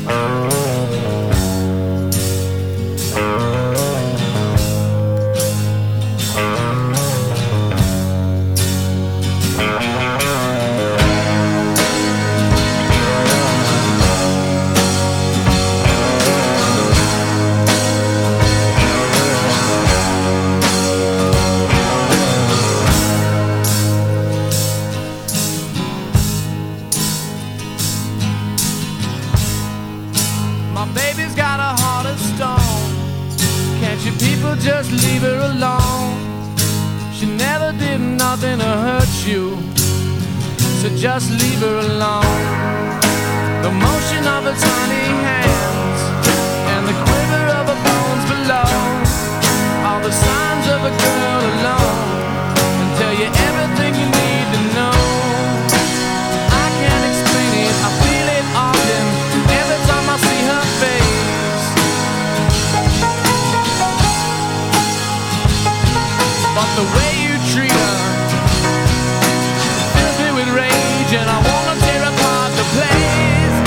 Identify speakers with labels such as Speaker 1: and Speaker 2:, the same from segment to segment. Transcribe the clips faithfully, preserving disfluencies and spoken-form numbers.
Speaker 1: Just leave her alone. She never did nothing to hurt you, so just leave her alone. The motion of her tiny hands and the quiver of her bones below are the signs of a girl alone, and tell you everything you need to know. I can't explain it, I feel it often every time I see her face. But the way you treat her fills me with rage, and I wanna tear apart the place.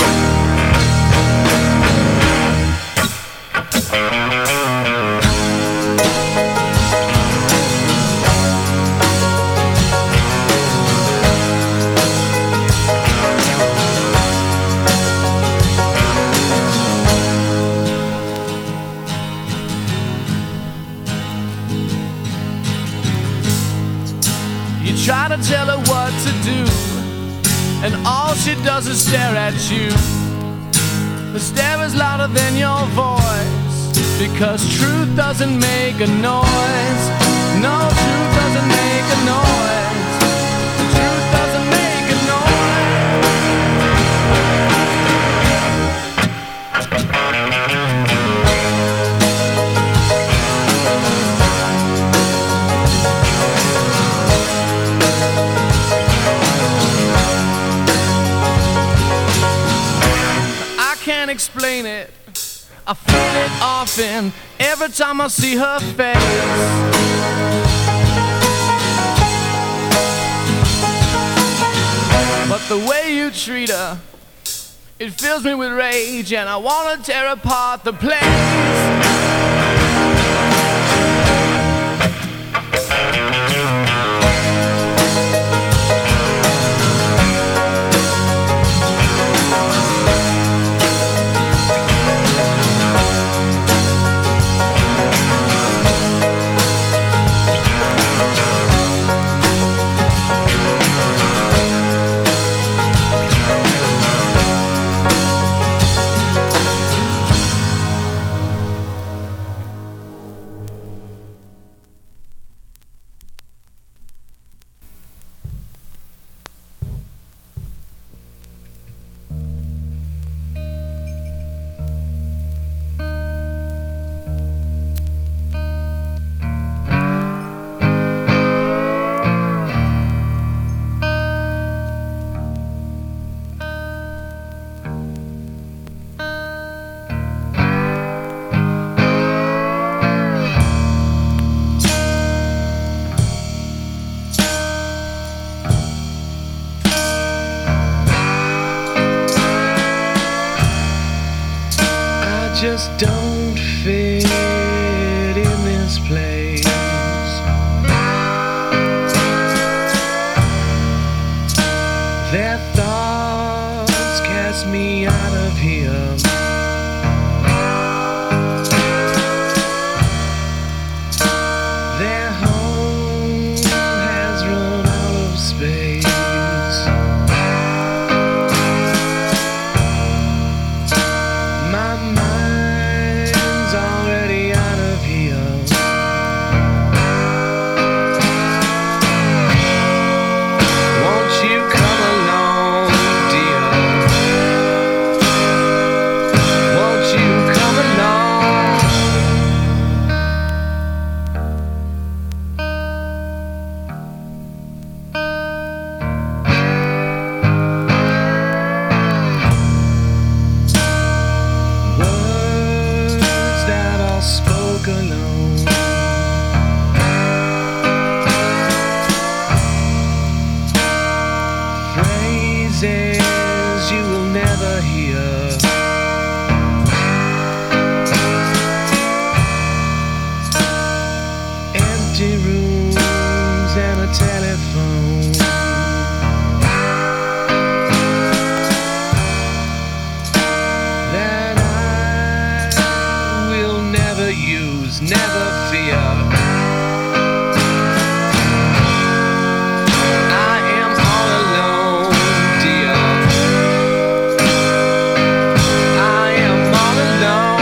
Speaker 1: Try to tell her what to do, and all she does is stare at you. The stare is louder than your voice, because truth doesn't make a noise. No, truth doesn't make a noise. Truth doesn't make a explain it, I feel it often every time I see her face. But the way you treat her, it fills me with rage, and I wanna tear apart the place. Just don't fit in this place. Their thoughts cast me out of here. Their home has run out of space. My mind's already out of here. Won't you come along, dear? blues, never fear. I am all alone, dear. I am all alone.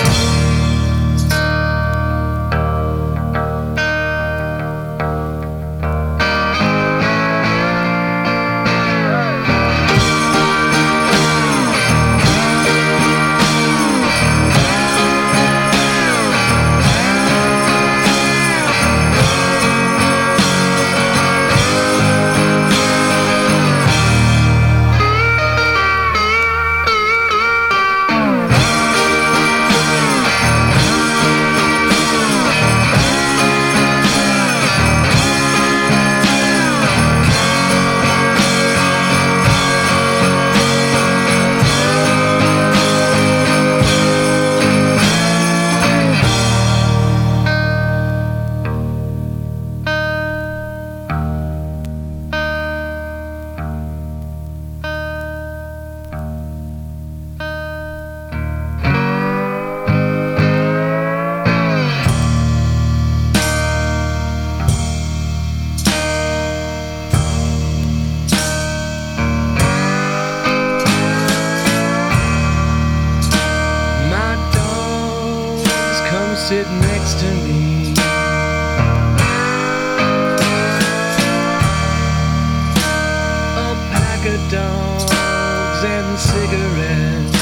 Speaker 1: Sit next to me. A pack of dogs and cigarettes.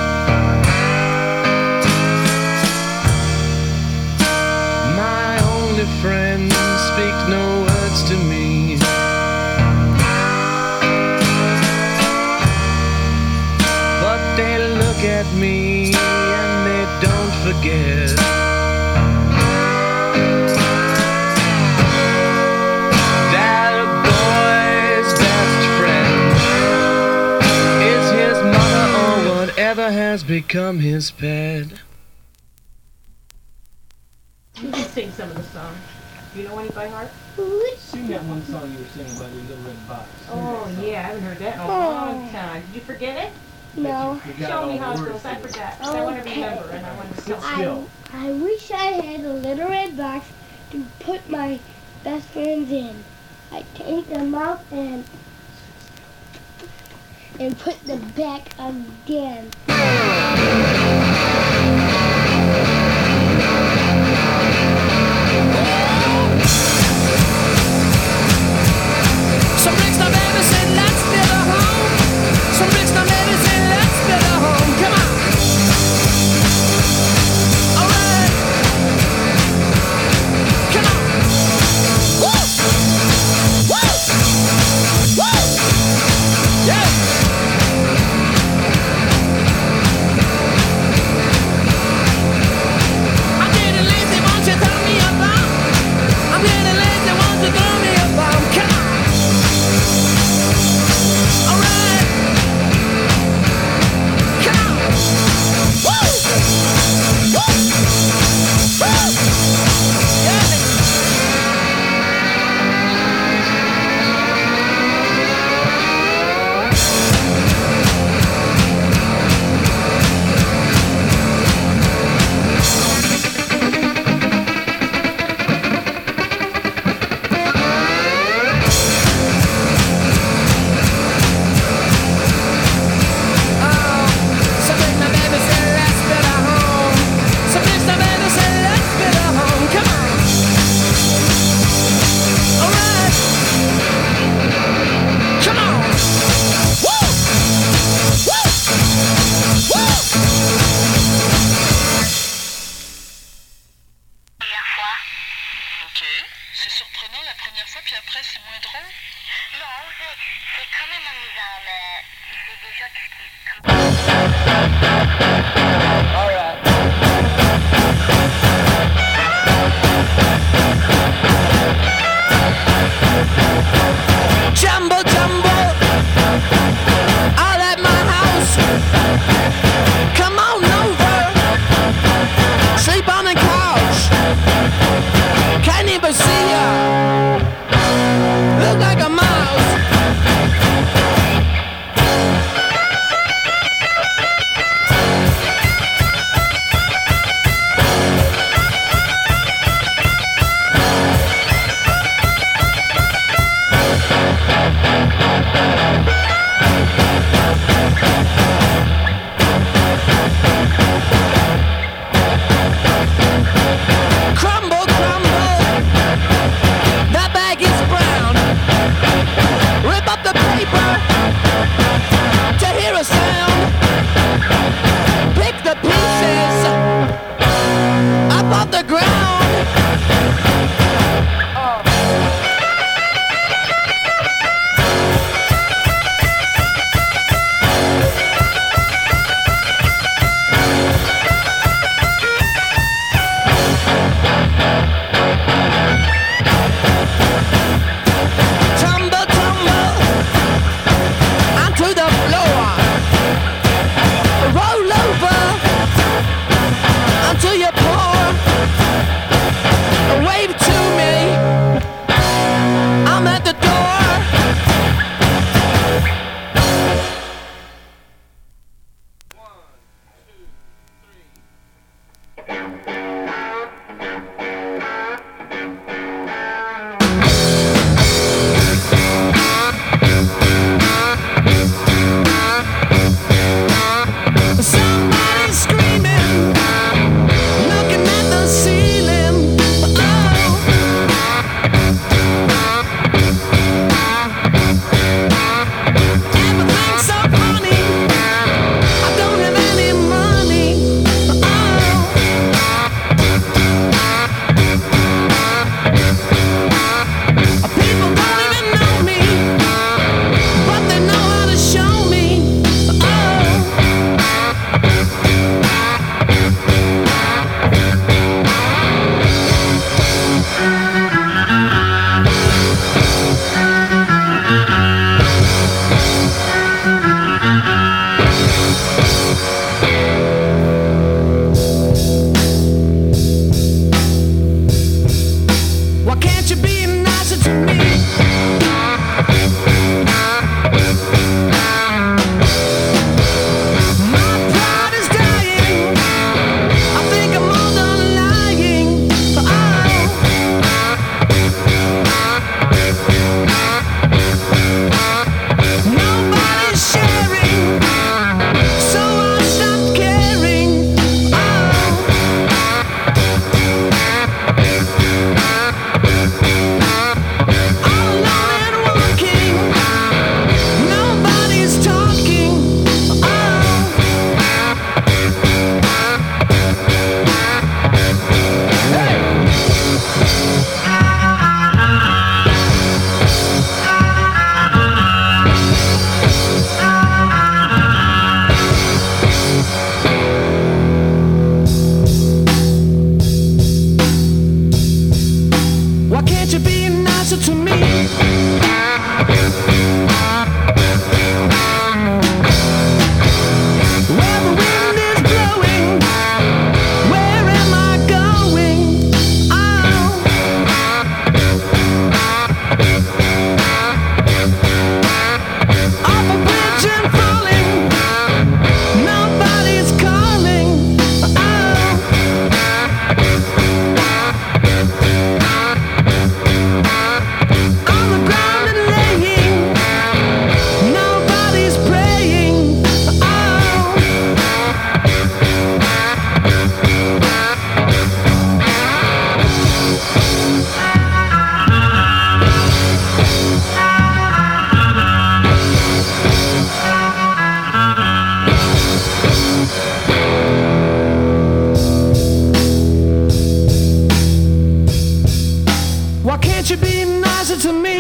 Speaker 1: My only friend speaks no words to me. But they look at me and they don't forget. Has become his pet.
Speaker 2: You can sing some of the songs. Do you know any by heart?
Speaker 3: Sing that one song you were singing about your little red box.
Speaker 2: Oh yeah, I haven't heard that in a long time. Did you forget it?
Speaker 4: No.
Speaker 2: Show me how it goes. I forgot. I want to remember and I want to sing.
Speaker 4: I, I wish I had a little red box to put my best friends in. I take them out and and put them back again.
Speaker 1: Some bricks no medicine, let's build a home. Some bricks no medicine, let's build a home. Come on. All right. Come on. Woo! Woo! Woo! Yeah. ground. Tumble, tumble onto the floor. Roll over until you pour. Wave to me, I'm at the door. Somebody's screaming, looking at the ceiling. Oh. Everything's so funny, I don't have any money. Oh. People don't even know me, but they know how to show me. Oh. Why can't you be nicer to me? My pride is dying. I think I'm all done lying. Oh. Nobody's sharing, so I stopped caring. Oh. All alone and walking, nobody's talking. Oh. Why can't you be nicer to me? Where the wind is blowing, where am I going? Oh. Off a bridge and falling, nobody's calling. Oh. On the ground and laying, nobody's praying. Oh. Why can't you be nicer to me?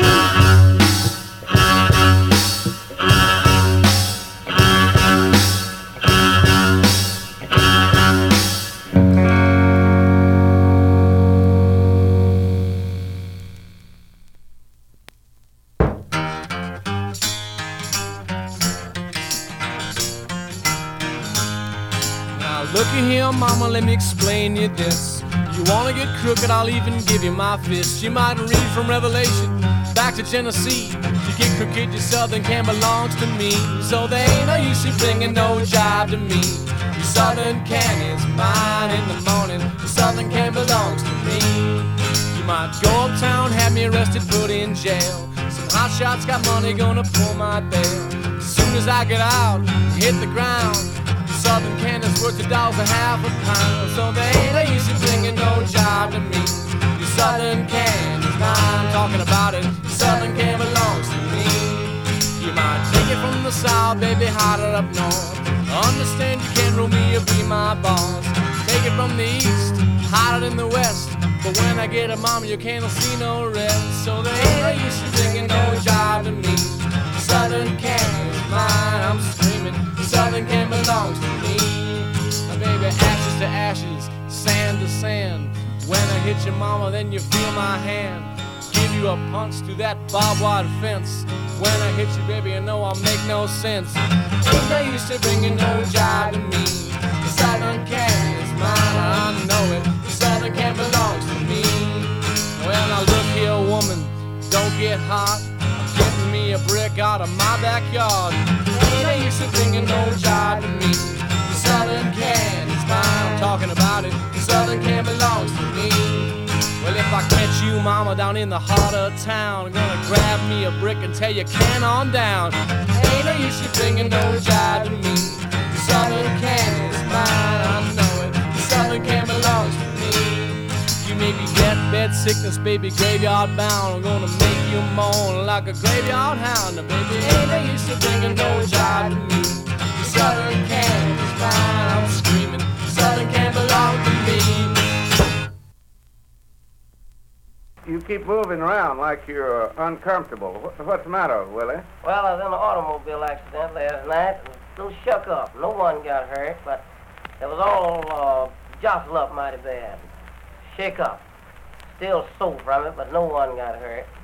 Speaker 1: Now looky here, mama, let me explain you this. You wanna get crooked, I'll even give you my fist. You might read from Revelation back to Genesis. You get crooked, your southern can belongs to me. So there ain't no use in bringing no jive to me. Your southern can is mine in the morning. Your southern can belongs to me. You might go uptown, have me arrested, put in jail. Some hot shots got money, gonna pull my bail. As soon as I get out, hit the ground. Southern can is worth a dollar half a pound. So there ain't no use in bringing no job to me. Your southern can is mine, talking about it. Your southern can belongs to me. You might take it from the south, baby, hotter up north. Understand you can't rule me or be my boss. Take it from the east, hotter than the west. But when I get a mama, you can't see no rest. So there ain't no use in bringing no jive to me. Southern can is mine, I'm screaming. Southern can belongs to me. My baby, ashes to ashes, sand to sand. When I hit your mama, then you feel my hand. Give you a punch through that barbed wire fence. When I hit you, baby, you know I'll make no sense. Ain't no use to bringing no jive to me. The Southern can is mine, I know it. The Southern can belongs to me. Well, now look here, woman, don't get hot. Getting me a brick out of my backyard. Ain't no use to bringing no jive to me. The Southern can is mine, I'm talking about it. The Southern can belongs to me. Well, if I catch you, mama, down in the heart of town, I'm gonna grab me a brick and tell you can on down. Ain't no use you bringing no jive to me. The Southern can is mine, I know it. The Southern can belongs to me. You may be dead, bed sickness, baby, graveyard bound. I'm gonna make you moan like a graveyard hound. Now, baby, ain't no use you bringing no jive to me. The Southern can is mine, I'm screaming. The Southern can belong to me.
Speaker 5: You keep moving around like you're uh, uncomfortable. What, what's the matter, Willie?
Speaker 6: Well, I was in an automobile accident last night. A little shook up. No one got hurt, but it was all uh, jostle up mighty bad. Shake up. Still sore from it, but no one got hurt.